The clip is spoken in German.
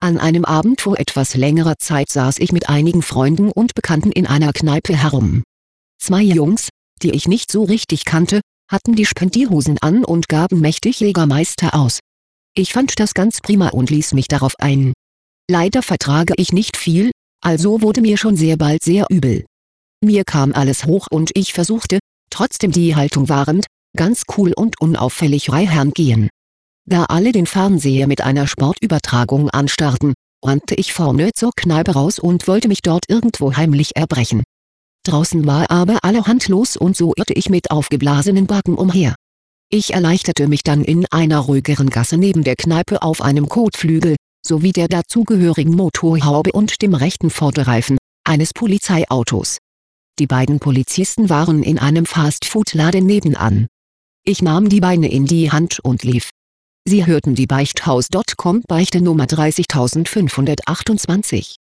An einem Abend vor etwas längerer Zeit saß ich mit einigen Freunden und Bekannten in einer Kneipe herum. Zwei Jungs, die ich nicht so richtig kannte, hatten die Spendierhosen an und gaben mächtig Jägermeister aus. Ich fand das ganz prima und ließ mich darauf ein. Leider vertrage ich nicht viel, also wurde mir schon sehr bald sehr übel. Mir kam alles hoch und ich versuchte, trotzdem die Haltung wahrend, ganz cool und unauffällig reingehen. Da alle den Fernseher mit einer Sportübertragung anstarrten, rannte ich vorne zur Kneipe raus und wollte mich dort irgendwo heimlich erbrechen. Draußen war aber allerhand los und so irrte ich mit aufgeblasenen Backen umher. Ich erleichterte mich dann in einer ruhigeren Gasse neben der Kneipe auf einem Kotflügel, sowie der dazugehörigen Motorhaube und dem rechten Vorderreifen eines Polizeiautos. Die beiden Polizisten waren in einem Fastfood-Laden nebenan. Ich nahm die Beine in die Hand und lief. Sie hörten die Beichthaus.com Beichte Nummer 30528.